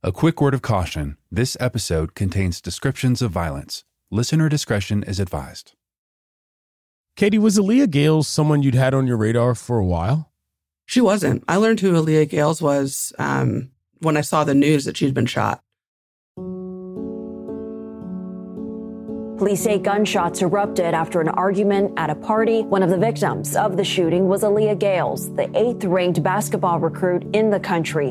A quick word of caution. This episode contains descriptions of violence. Listener discretion is advised. Katie, was Aaliyah Gales someone you'd had on your radar for a while? She wasn't. I learned who Aaliyah Gales was when I saw the news that she'd been shot. Police say gunshots erupted after an argument at a party. One of the victims of the shooting was Aaliyah Gales, the 8th-ranked basketball recruit in the country.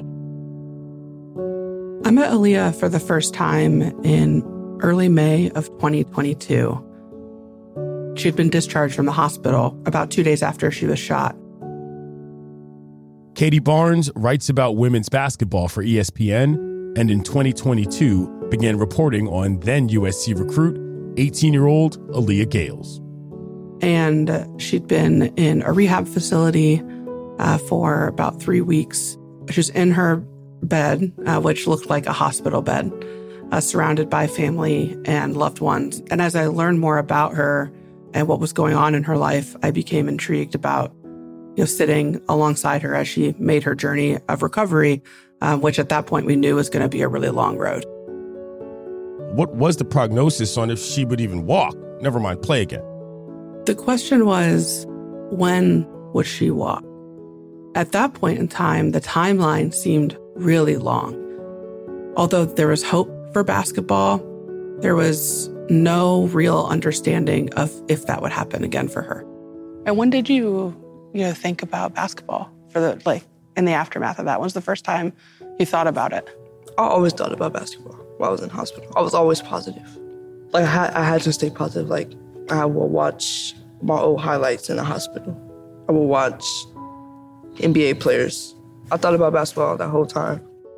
I met Aaliyah for the first time in early May of 2022. She had been discharged from the hospital about 2 days after she was shot. Katie Barnes writes about women's basketball for ESPN, and in 2022 began reporting on then USC recruit, 18-year-old Aaliyah Gales. And she'd been in a rehab facility for about 3 weeks. She was in her bed, which looked like a hospital bed, surrounded by family and loved ones. And as I learned more about her and what was going on in her life, I became intrigued about, sitting alongside her as she made her journey of recovery, which at that point we knew was going to be a really long road. What was the prognosis on if she would even walk, never mind play again? The question was, when would she walk? At that point in time, the timeline seemed really long. Although there was hope for basketball, there was no real understanding of if that would happen again for her. And when did you think about basketball in the aftermath of that? When was the first time you thought about it? I always thought about basketball while I was in hospital. I was always positive. I had to stay positive. I will watch my old highlights in the hospital. I will watch NBA players. I thought about basketball that whole time.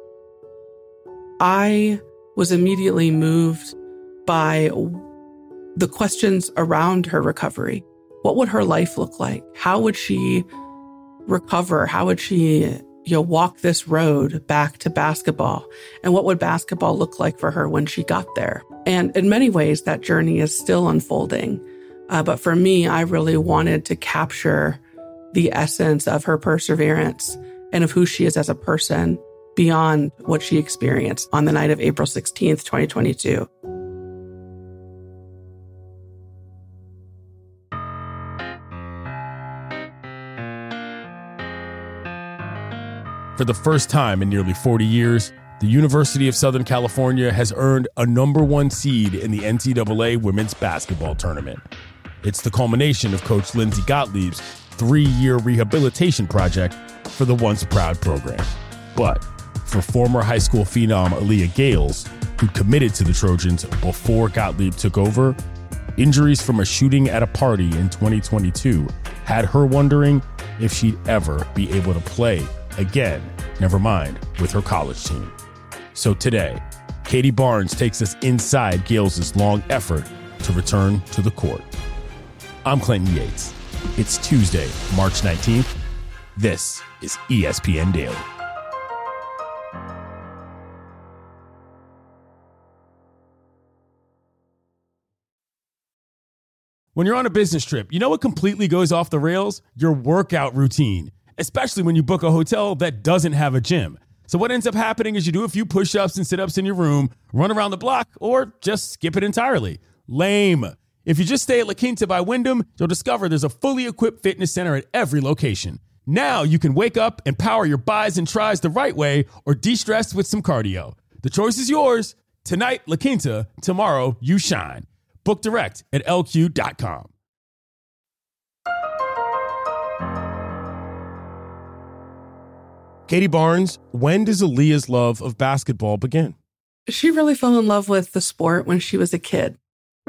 I was immediately moved by the questions around her recovery. What would her life look like? How would she recover? How would she walk this road back to basketball? And what would basketball look like for her when she got there? And in many ways, that journey is still unfolding. But for me, I really wanted to capture the essence of her perseverance and of who she is as a person beyond what she experienced on the night of April 16th, 2022. For the first time in nearly 40 years, the University of Southern California has earned a #1 seed in the NCAA women's basketball tournament. It's the culmination of Coach Lindsey Gottlieb's 3-year rehabilitation project for the once proud program. But for former high school phenom Aaliyah Gales, who committed to the Trojans before Gottlieb took over, injuries from a shooting at a party in 2022 had her wondering if she'd ever be able to play again, never mind with her college team. So today, Katie Barnes takes us inside Gales' long effort to return to the court. I'm Clinton Yates. It's Tuesday, March 19th. This is ESPN Daily. When you're on a business trip, you know what completely goes off the rails? Your workout routine, especially when you book a hotel that doesn't have a gym. So what ends up happening is you do a few push-ups and sit-ups in your room, run around the block, or just skip it entirely. Lame. If you just stay at La Quinta by Wyndham, you'll discover there's a fully equipped fitness center at every location. Now you can wake up and power your bis and tris the right way or de-stress with some cardio. The choice is yours. Tonight, La Quinta. Tomorrow, you shine. Book direct at lq.com. Katie Barnes, when does Aaliyah's love of basketball begin? She really fell in love with the sport when she was a kid.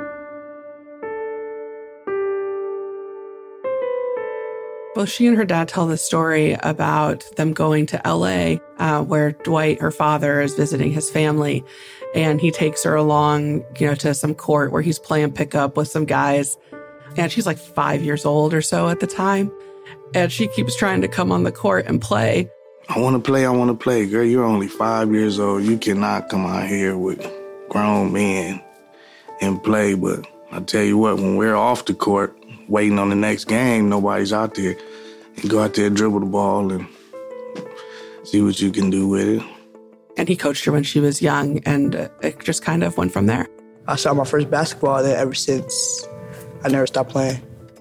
Well, she and her dad tell the story about them going to LA, where Dwight, her father, is visiting his family. And he takes her along, to some court where he's playing pickup with some guys. And she's like 5 years old or so at the time. And she keeps trying to come on the court and play. I want to play. Girl, you're only 5 years old. You cannot come out here with grown men and play. But I tell you what, when we're off the court, waiting on the next game, nobody's out there. You go out there, dribble the ball, and see what you can do with it. And And he coached her when she was young, and it just kind of went from there. I shot my first basketball, and ever since, I never stopped playing.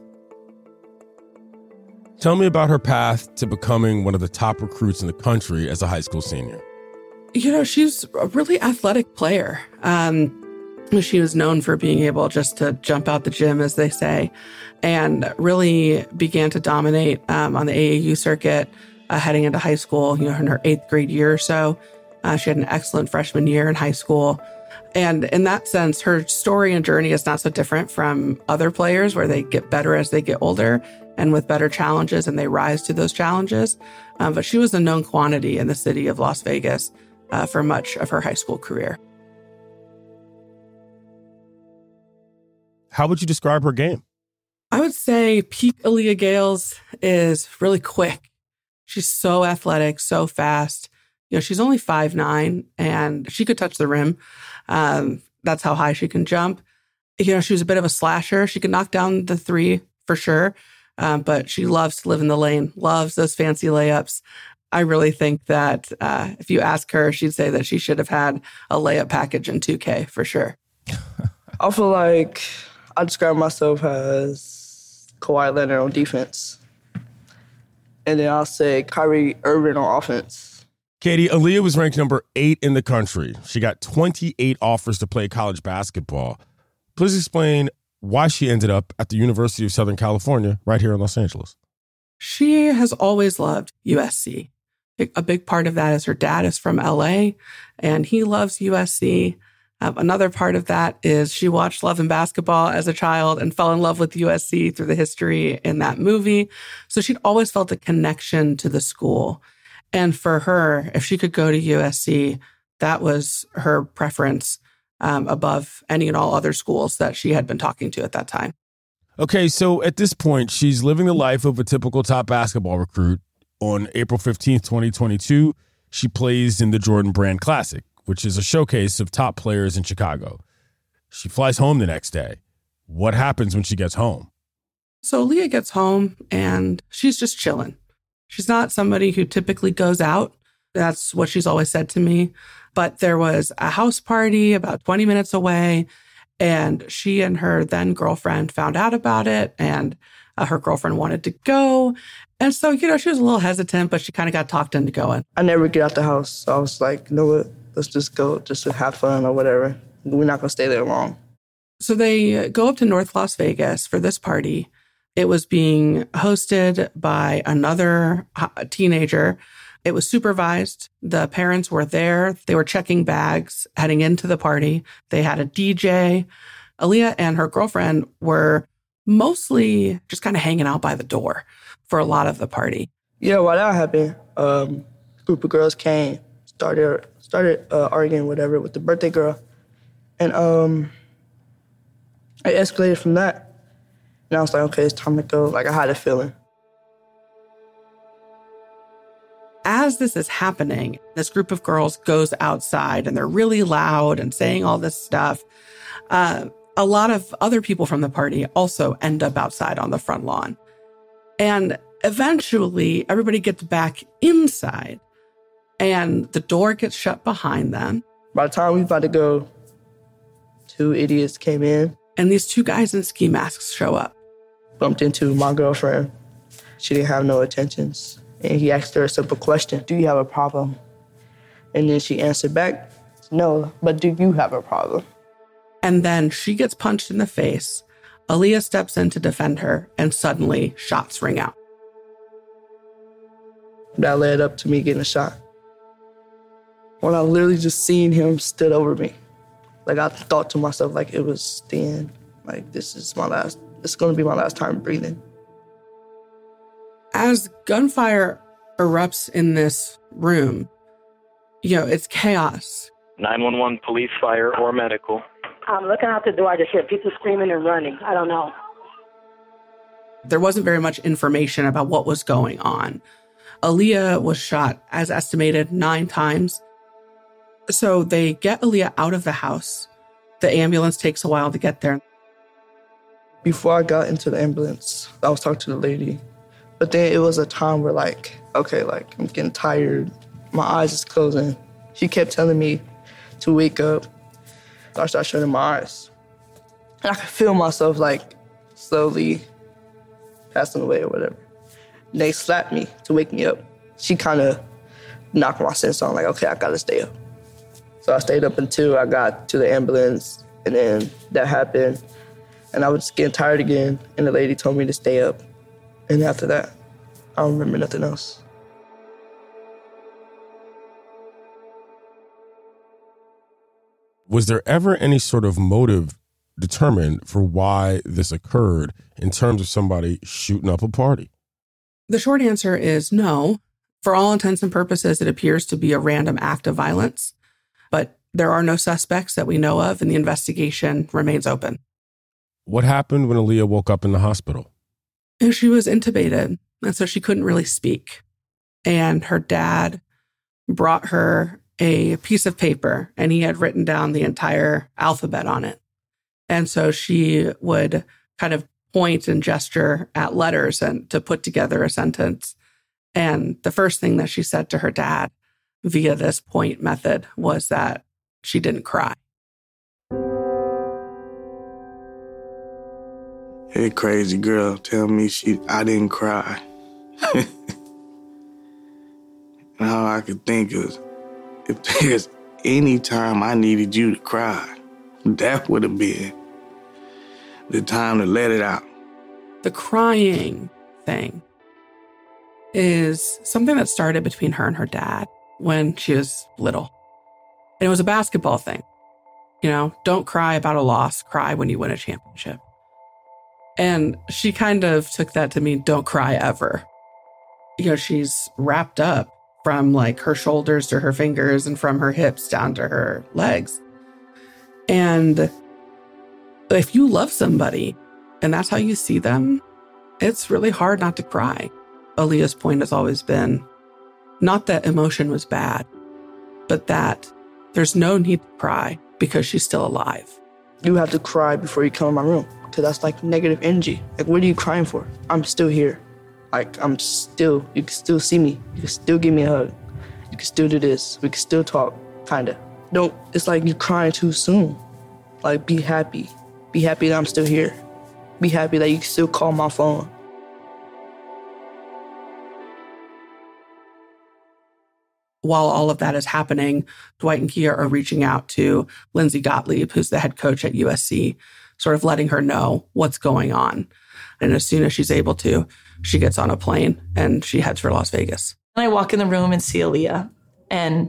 Tell me about her path to becoming one of the top recruits in the country as a high school senior. She's a really athletic player. She was known for being able just to jump out the gym, as they say, and really began to dominate on the AAU circuit heading into high school, in her 8th grade year or so. She had an excellent freshman year in high school. And in that sense, her story and journey is not so different from other players where they get better as they get older and with better challenges, and they rise to those challenges. But she was a known quantity in the city of Las Vegas for much of her high school career. How would you describe her game? I would say peak Aaliyah Gales is really quick. She's so athletic, so fast. She's only 5'9", and she could touch the rim. That's how high she can jump. She was a bit of a slasher. She could knock down the three for sure, but she loves to live in the lane, loves those fancy layups. I really think that if you ask her, she'd say that she should have had a layup package in 2K for sure. I feel like I describe myself as Kawhi Leonard on defense. And then I'll say Kyrie Irving on offense. Katie, Aaliyah was ranked number 8 in the country. She got 28 offers to play college basketball. Please explain why she ended up at the University of Southern California right here in Los Angeles. She has always loved USC. A big part of that is her dad is from LA, and he loves USC. Another part of that is she watched Love and Basketball as a child and fell in love with USC through the history in that movie. So she'd always felt a connection to the school. And for her, if she could go to USC, that was her preference above any and all other schools that she had been talking to at that time. Okay, so at this point, she's living the life of a typical top basketball recruit. On April 15th, 2022, she plays in the Jordan Brand Classic, which is a showcase of top players in Chicago. She flies home the next day. What happens when she gets home? So Aaliyah gets home and she's just chilling. She's not somebody who typically goes out. That's what she's always said to me. But there was a house party about 20 minutes away, and she and her then girlfriend found out about it, and her girlfriend wanted to go. And so, she was a little hesitant, but she kind of got talked into going. I never get out the house. So I was like, you know what? Let's just go just to have fun or whatever. We're not going to stay there long. So they go up to North Las Vegas for this party. It was being hosted by another teenager. It was supervised. The parents were there. They were checking bags heading into the party. They had a DJ. Aaliyah and her girlfriend were mostly just kind of hanging out by the door for a lot of the party. Yeah, while that happened, a group of girls came, started arguing whatever with the birthday girl. And it escalated from that. And I was like, okay, it's time to go. Like, I had a feeling. As this is happening, this group of girls goes outside and they're really loud and saying all this stuff. A lot of other people from the party also end up outside on the front lawn. And eventually, everybody gets back inside and the door gets shut behind them. By the time we was about to go, 2 idiots came in. And these 2 guys in ski masks show up. Bumped into my girlfriend. She didn't have no intentions. And he asked her a simple question, do you have a problem? And then she answered back, no, but do you have a problem? And then she gets punched in the face. Aaliyah steps in to defend her, and suddenly shots ring out. That led up to me getting a shot. When I literally just seen him stood over me. Like, I thought to myself, like, it was the end. Like, it's going to be my last time breathing. As gunfire erupts in this room, it's chaos. 911, police, fire, or medical. I'm looking out the door. I just hear people screaming and running. I don't know. There wasn't very much information about what was going on. Aaliyah was shot, as estimated, 9 times. So they get Aaliyah out of the house. The ambulance takes a while to get there. Before I got into the ambulance, I was talking to the lady. But then it was a time where, I'm getting tired. My eyes is closing. She kept telling me to wake up. So I started shutting my eyes. And I could feel myself like slowly passing away or whatever. And they slapped me to wake me up. She kind of knocked my sense on, like, okay, I gotta stay up. So I stayed up until I got to the ambulance, and then that happened. And I was just getting tired again, and the lady told me to stay up. And after that, I don't remember nothing else. Was there ever any sort of motive determined for why this occurred in terms of somebody shooting up a party? The short answer is no. For all intents and purposes, it appears to be a random act of violence, but there are no suspects that we know of, and the investigation remains open. What happened when Aaliyah woke up in the hospital? And she was intubated, and so she couldn't really speak. And her dad brought her a piece of paper, and he had written down the entire alphabet on it. And so she would kind of point and gesture at letters and to put together a sentence. And the first thing that she said to her dad via this point method was that she didn't cry. Hey, crazy girl, tell me I didn't cry. And all I could think is, if there's any time I needed you to cry, that would have been the time to let it out. The crying thing is something that started between her and her dad when she was little. And it was a basketball thing. You know, don't cry about a loss, cry when you win a championship. And she kind of took that to mean don't cry ever. You know, she's wrapped up from like her shoulders to her fingers and from her hips down to her legs. And if you love somebody and that's how you see them, it's really hard not to cry. Aaliyah's point has always been not that emotion was bad, but that there's no need to cry because she's still alive. You have to cry before you come in my room, because that's like negative energy. Like, what are you crying for? I'm still here. Like, you can still see me. You can still give me a hug. You can still do this. We can still talk, kind of. It's like you're crying too soon. Like, be happy. Be happy that I'm still here. Be happy that you can still call my phone. While all of that is happening, Dwight and Kia are reaching out to Lindsay Gottlieb, who's the head coach at USC, sort of letting her know what's going on. And as soon as she's able to, she gets on a plane and she heads for Las Vegas. I walk in the room and see Aaliyah, and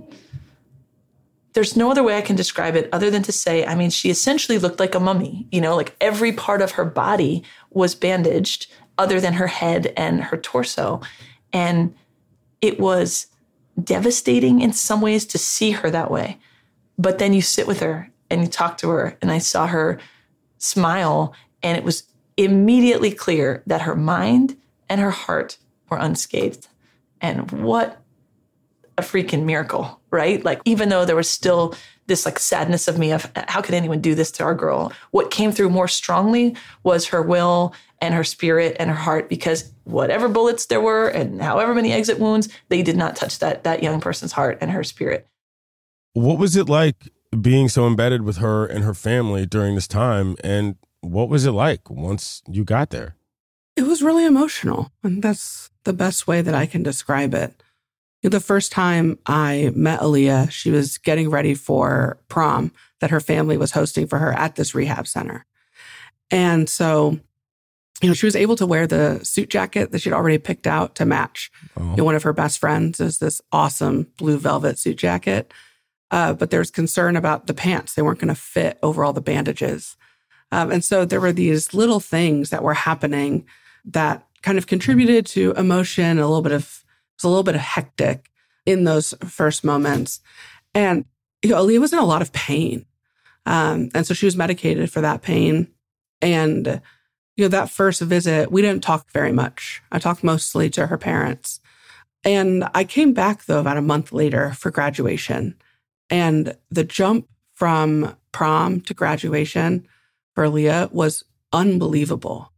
there's no other way I can describe it other than to say, I mean, she essentially looked like a mummy. You know, like every part of her body was bandaged other than her head and her torso. And it was devastating in some ways to see her that way. But then you sit with her and you talk to her, and I saw her smile, and it was immediately clear that her mind and her heart were unscathed. And what a freaking miracle, right? Like, even though there was still this like sadness of me of how could anyone do this to our girl, what came through more strongly was her will and her spirit and her heart, because whatever bullets there were and however many exit wounds, they did not touch that young person's heart and her spirit. What was it like being so embedded with her and her family during this time? And what was it like once you got there? It was really emotional, and that's the best way that I can describe it. The first time I met Aaliyah, she was getting ready for prom that her family was hosting for her at this rehab center. And so, she was able to wear the suit jacket that she'd already picked out to match. Oh. One of her best friends is this awesome blue velvet suit jacket. But there was concern about the pants. They weren't going to fit over all the bandages. And so there were these little things that were happening that kind of contributed to emotion, a little bit of hectic in those first moments. And Aaliyah was in a lot of pain. And so she was medicated for that pain. And, that first visit, we didn't talk very much. I talked mostly to her parents. And I came back, though, about a month later for graduation. And the jump from prom to graduation for Aaliyah was unbelievable.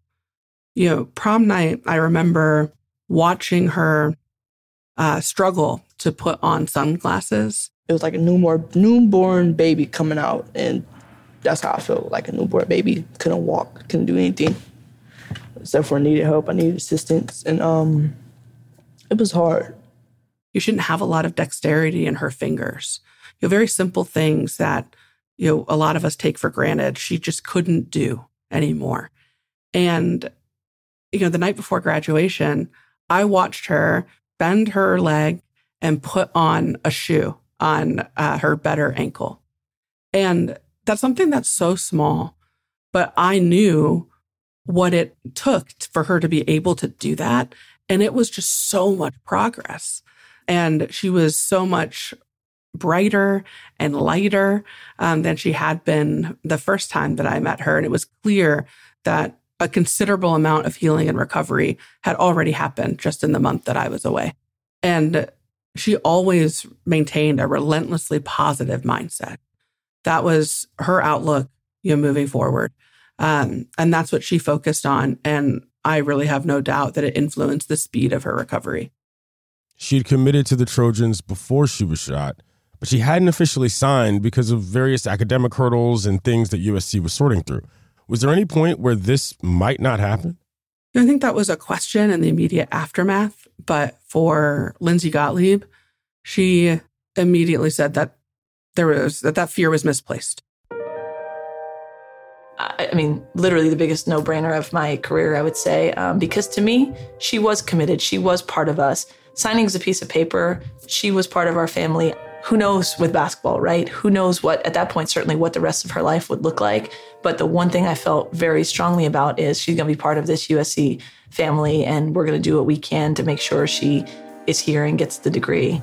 Prom night, I remember watching her struggle to put on sunglasses it was like a newborn baby coming out, and that's how I felt, like a newborn baby. Couldn't walk, couldn't do anything. Except for I needed help, I needed assistance, and it was hard. You shouldn't have a lot of dexterity in her fingers. Very simple things that, a lot of us take for granted, she just couldn't do anymore. And, the night before graduation, I watched her bend her leg and put on a shoe on her better ankle. And that's something that's so small, but I knew what it took for her to be able to do that. And it was just so much progress. And she was so much brighter and lighter than she had been the first time that I met her. And it was clear that a considerable amount of healing and recovery had already happened just in the month that I was away. And she always maintained a relentlessly positive mindset. That was her outlook, moving forward. And that's what she focused on. And I really have no doubt that it influenced the speed of her recovery. She'd committed to the Trojans before she was shot, but she hadn't officially signed because of various academic hurdles and things that USC was sorting through. Was there any point where this might not happen? I think that was a question in the immediate aftermath. But for Lindsay Gottlieb, she immediately said that that fear was misplaced. I mean, literally the biggest no-brainer of my career, I would say, because to me, she was committed. She was part of us. Signing is a piece of paper. She was part of our family. Who knows with basketball, right? Who knows what, at that point, certainly what the rest of her life would look like. But the one thing I felt very strongly about is she's going to be part of this USC family, and we're going to do what we can to make sure she is here and gets the degree.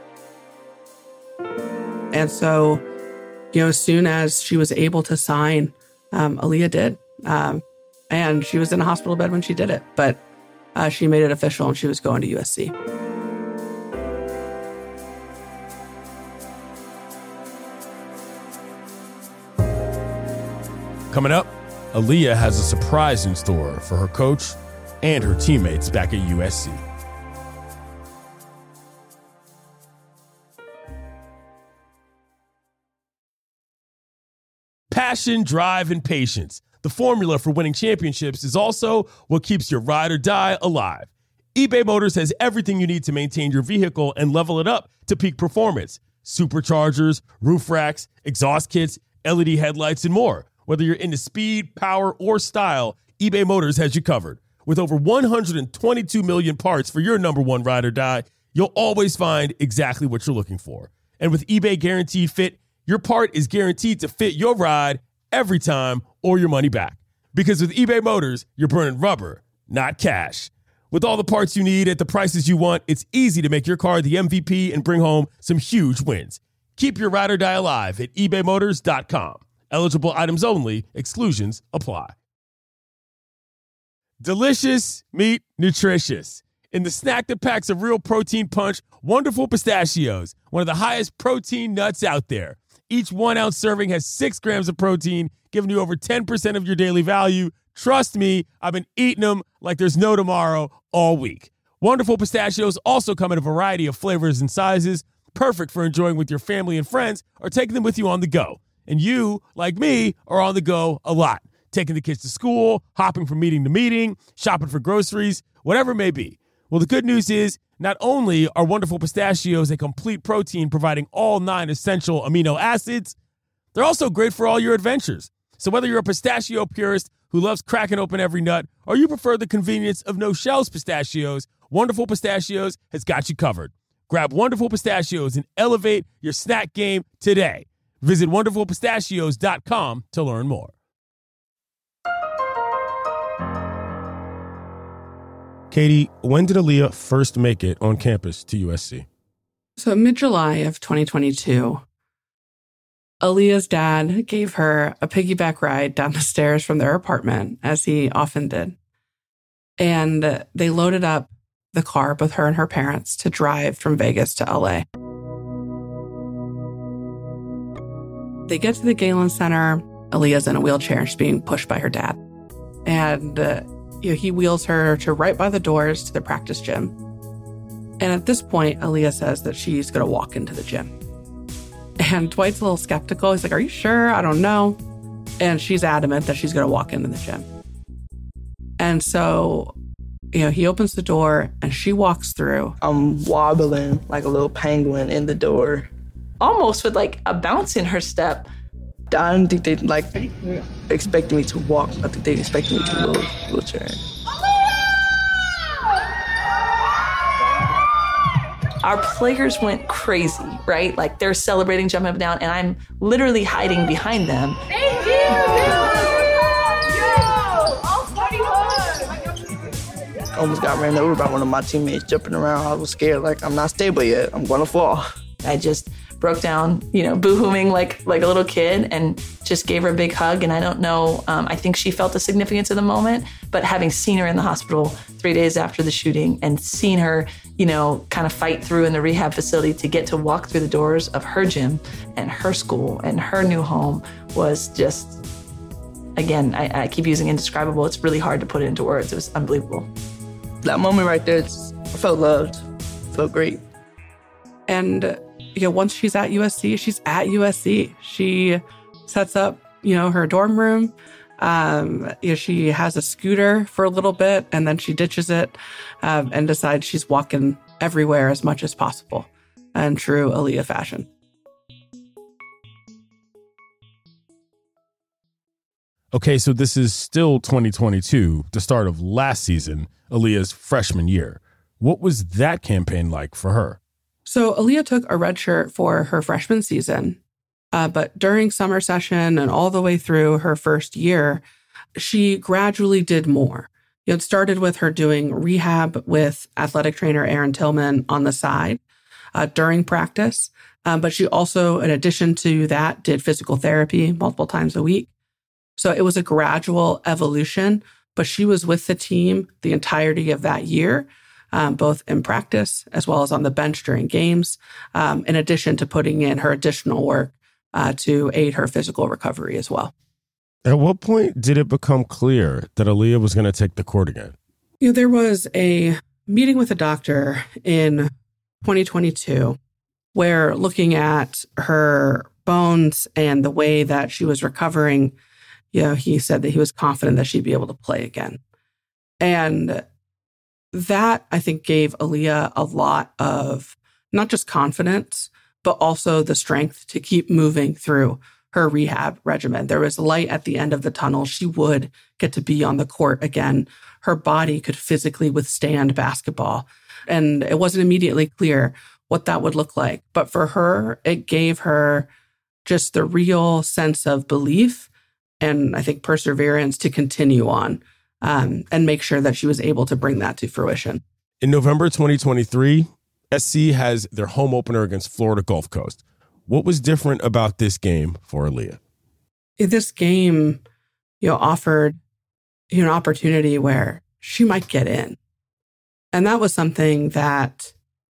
And so, as soon as she was able to sign, Aaliyah did. And she was in a hospital bed when she did it. But she made it official and she was going to USC. Coming up, Aaliyah has a surprise in store for her coach and her teammates back at USC. Passion, drive, and patience. The formula for winning championships is also what keeps your ride or die alive. eBay Motors has everything you need to maintain your vehicle and level it up to peak performance. Superchargers, roof racks, exhaust kits, LED headlights, and more. Whether you're into speed, power, or style, eBay Motors has you covered. With over 122 million parts for your number one ride or die, you'll always find exactly what you're looking for. And with eBay Guaranteed Fit, your part is guaranteed to fit your ride every time or your money back. Because with eBay Motors, you're burning rubber, not cash. With all the parts you need at the prices you want, it's easy to make your car the MVP and bring home some huge wins. Keep your ride or die alive at ebaymotors.com. Eligible items only. Exclusions apply. Delicious meat, nutritious. In the snack that packs a real protein punch, Wonderful Pistachios, one of the highest protein nuts out there. Each 1 ounce serving has 6 grams of protein, giving you over 10% of your daily value. Trust me, I've been eating them like there's no tomorrow all week. Wonderful Pistachios also come in a variety of flavors and sizes, perfect for enjoying with your family and friends or taking them with you on the go. And you, like me, are on the go a lot, taking the kids to school, hopping from meeting to meeting, shopping for groceries, whatever it may be. Well, the good news is not only are Wonderful Pistachios a complete protein providing all 9 essential amino acids, they're also great for all your adventures. So whether you're a pistachio purist who loves cracking open every nut, or you prefer the convenience of no-shells pistachios, Wonderful Pistachios has got you covered. Grab Wonderful Pistachios and elevate your snack game today. Visit WonderfulPistachios.com to learn more. Katie, when did Aaliyah first make it on campus to USC? So mid-July of 2022, Aaliyah's dad gave her a piggyback ride down the stairs from their apartment, as he often did. And they loaded up the car, both her and her parents, to drive from Vegas to LA. They get to the Galen Center. Aaliyah's in a wheelchair and she's being pushed by her dad. And he wheels her to right by the doors to the practice gym. And at this point, Aaliyah says that she's going to walk into the gym. And Dwight's a little skeptical. He's like, are you sure? I don't know. And she's adamant that she's going to walk into the gym. And so, he opens the door and she walks through. I'm wobbling like a little penguin in the door. Almost with like a bounce in her step. I don't think they expected me to walk. I think they expected me to wheelchair. Our players went crazy, right? Like they're celebrating, jumping up and down, and I'm literally hiding behind them. Thank you! I almost got ran over by one of my teammates jumping around. I was scared, like I'm not stable yet. I'm gonna fall. I just broke down, boo-hooing like a little kid and just gave her a big hug. And I don't know, I think she felt the significance of the moment, but having seen her in the hospital 3 days after the shooting and seen her, kind of fight through in the rehab facility to get to walk through the doors of her gym and her school and her new home was just, again, I keep using indescribable. It's really hard to put it into words. It was unbelievable. That moment right there, I felt loved, felt great. And once she's at USC, she's at USC. She sets up, her dorm room. She has a scooter for a little bit and then she ditches it and decides she's walking everywhere as much as possible in true Aaliyah fashion. Okay, so this is still 2022, the start of last season, Aaliyah's freshman year. What was that campaign like for her? So Aaliyah took a red shirt for her freshman season, but during summer session and all the way through her first year, she gradually did more. It started with her doing rehab with athletic trainer Aaron Tillman on the side during practice, but she also, in addition to that, did physical therapy multiple times a week. So it was a gradual evolution, but she was with the team the entirety of that year, both in practice as well as on the bench during games, in addition to putting in her additional work to aid her physical recovery as well. At what point did it become clear that Aaliyah was going to take the court again? There was a meeting with a doctor in 2022 where, looking at her bones and the way that she was recovering, he said that he was confident that she'd be able to play again. And that, I think, gave Aaliyah a lot of not just confidence, but also the strength to keep moving through her rehab regimen. There was light at the end of the tunnel. She would get to be on the court again. Her body could physically withstand basketball. And it wasn't immediately clear what that would look like. But for her, it gave her just the real sense of belief and I think perseverance to continue on and make sure that she was able to bring that to fruition. In November 2023, SC has their home opener against Florida Gulf Coast. What was different about this game for Aaliyah? This game, offered an opportunity where she might get in. And that was something that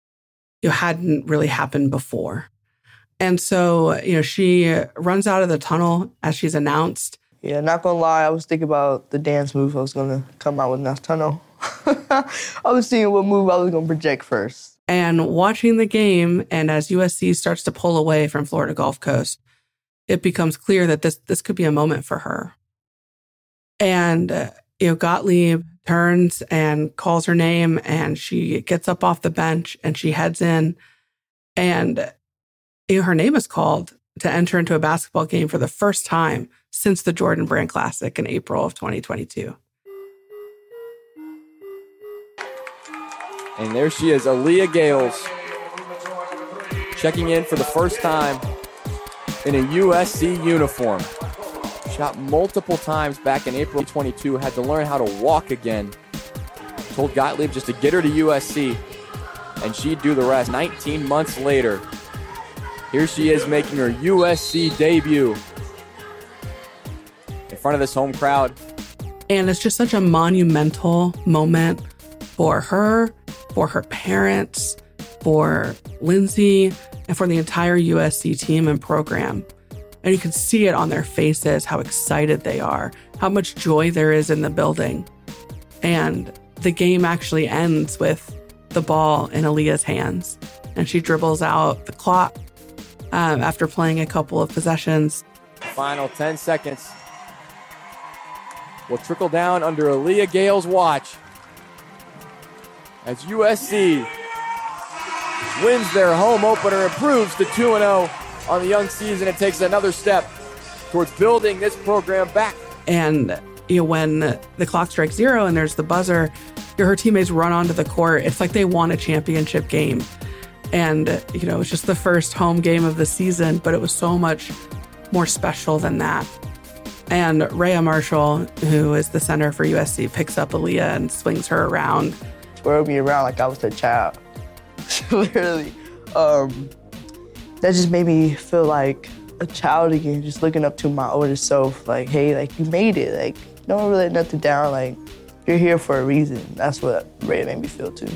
hadn't really happened before. And so, she runs out of the tunnel as she's announced. Yeah, not gonna lie, I was thinking about the dance move I was gonna come out with in that tunnel. I was seeing what move I was gonna project first. And watching the game, and as USC starts to pull away from Florida Gulf Coast, it becomes clear that this could be a moment for her. And, Gottlieb turns and calls her name, and she gets up off the bench and she heads in. And her name is called to enter into a basketball game for the first time since the Jordan Brand Classic in April of 2022. And there she is, Aaliyah Gales, checking in for the first time in a USC uniform. Shot multiple times back in April 2022, had to learn how to walk again. Told Gottlieb just to get her to USC, and she'd do the rest. 19 months later, here she is making her USC debut in front of this home crowd. And it's just such a monumental moment for her, for her parents, for Lindsay, and for the entire USC team and program. And you can see it on their faces, how excited they are, how much joy there is in the building. And the game actually ends with the ball in Aaliyah's hands. And she dribbles out the clock after playing a couple of possessions. Final 10 seconds will trickle down under Aaliyah Gale's watch as USC wins their home opener, improves to 2-0 on the young season, and takes another step towards building this program back. And when the clock strikes 0 and there's the buzzer, her teammates run onto the court. It's like they won a championship game. And, it's just the first home game of the season, but it was so much more special than that. And Rhea Marshall, who is the center for USC, picks up Aaliyah and swings her around. Twirled me around like I was a child. Literally. That just made me feel like a child again, just looking up to my older self, like, hey, like, you made it. Like, don't really let nothing down. Like, you're here for a reason. That's what Rhea made me feel, too.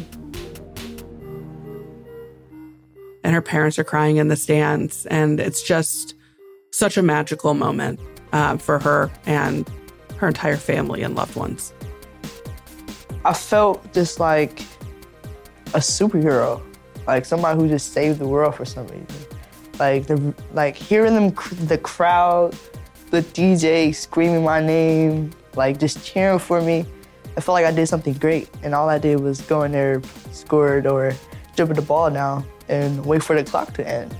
And her parents are crying in the stands, and it's just such a magical moment for her and her entire family and loved ones. I felt just like a superhero, like somebody who just saved the world for some reason. Like hearing them, the crowd, the DJ screaming my name, like just cheering for me. I felt like I did something great, and all I did was go in there, scored, or dribble the ball down and wait for the clock to end.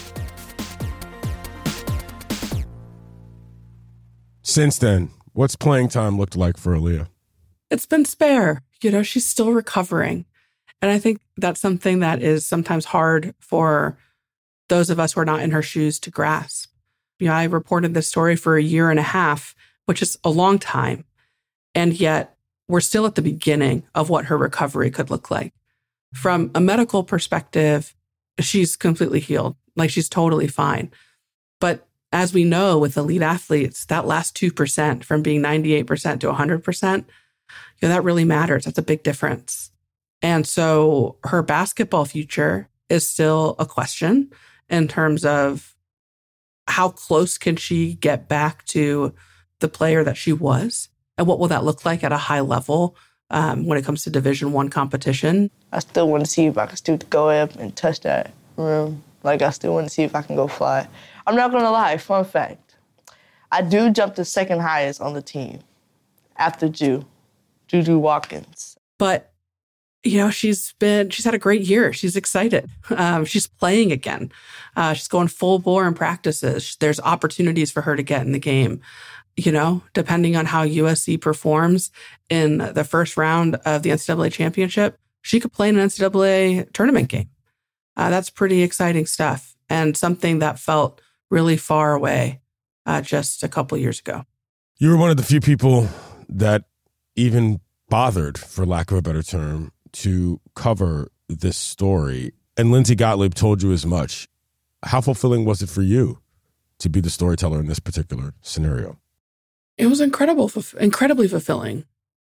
Since then, what's playing time looked like for Aaliyah? It's been spare. She's still recovering. And I think that's something that is sometimes hard for those of us who are not in her shoes to grasp. I reported this story for a year and a half, which is a long time. And yet we're still at the beginning of what her recovery could look like. From a medical perspective, she's completely healed. Like, she's totally fine. But as we know with elite athletes, that last 2% from being 98% to 100%, that really matters. That's a big difference. And so her basketball future is still a question in terms of how close can she get back to the player that she was? And what will that look like at a high level when it comes to Division I competition? I still want to see if I can still go up and touch that rim. Like, I still want to see if I can go fly. I'm not going to lie, fun fact. I do jump the second highest on the team after Juju Watkins. But, she's had a great year. She's excited. She's playing again. She's going full bore in practices. There's opportunities for her to get in the game. Depending on how USC performs in the first round of the NCAA championship, she could play in an NCAA tournament game. That's pretty exciting stuff, and something that felt really far away just a couple years ago. You were one of the few people that even bothered, for lack of a better term, to cover this story. And Lindsay Gottlieb told you as much. How fulfilling was it for you to be the storyteller in this particular scenario? It was incredibly fulfilling.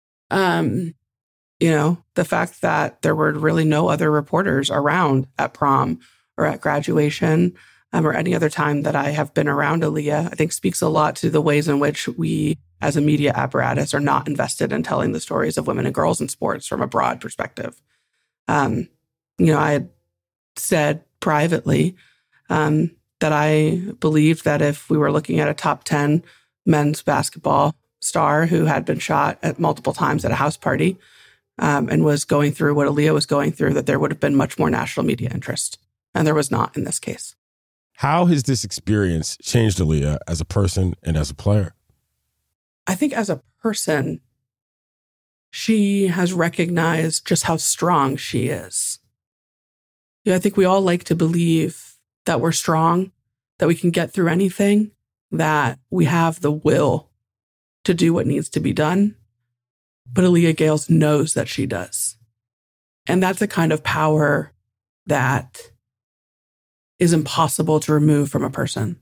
The fact that there were really no other reporters around at prom or at graduation or any other time that I have been around Aaliyah, I think speaks a lot to the ways in which we as a media apparatus are not invested in telling the stories of women and girls in sports from a broad perspective. I had said privately that I believed that if we were looking at a top 10 men's basketball star who had been shot at multiple times at a house party and was going through what Aaliyah was going through, that there would have been much more national media interest. And there was not in this case. How has this experience changed Aaliyah as a person and as a player? I think as a person, she has recognized just how strong she is. I think we all like to believe that we're strong, that we can get through anything, that we have the will to do what needs to be done. But Aaliyah Gales knows that she does. And that's a kind of power that is impossible to remove from a person.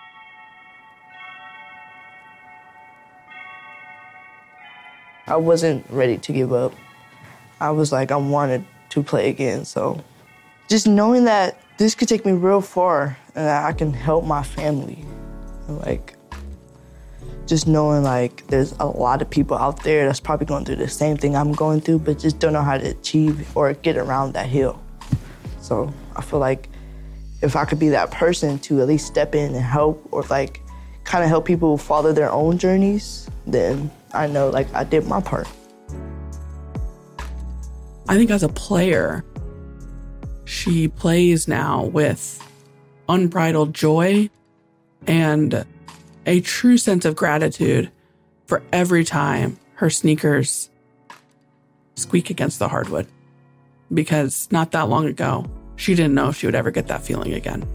I wasn't ready to give up. I was like, I wanted to play again. So just knowing that this could take me real far and that I can help my family. Like, just knowing like there's a lot of people out there that's probably going through the same thing I'm going through, but just don't know how to achieve or get around that hill. So I feel like if I could be that person to at least step in and help, or like kind of help people follow their own journeys, then I know like I did my part. I think as a player, she plays now with unbridled joy and a true sense of gratitude for every time her sneakers squeak against the hardwood. Because not that long ago, she didn't know if she would ever get that feeling again.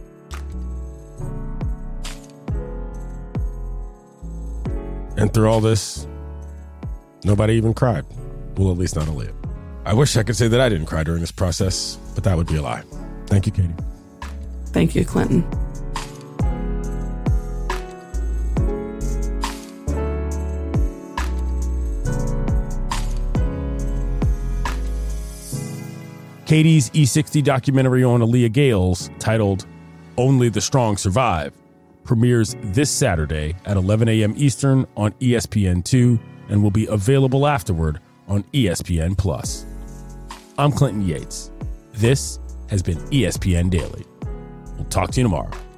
And through all this, nobody even cried. Well, at least not Aaliyah. I wish I could say that I didn't cry during this process, but that would be a lie. Thank you, Katie. Thank you, Clinton. Katie's E60 documentary on Aaliyah Gales, titled Only the Strong Survive, premieres this Saturday at 11 a.m. Eastern on ESPN2 and will be available afterward on ESPN+. I'm Clinton Yates. This has been ESPN Daily. We'll talk to you tomorrow.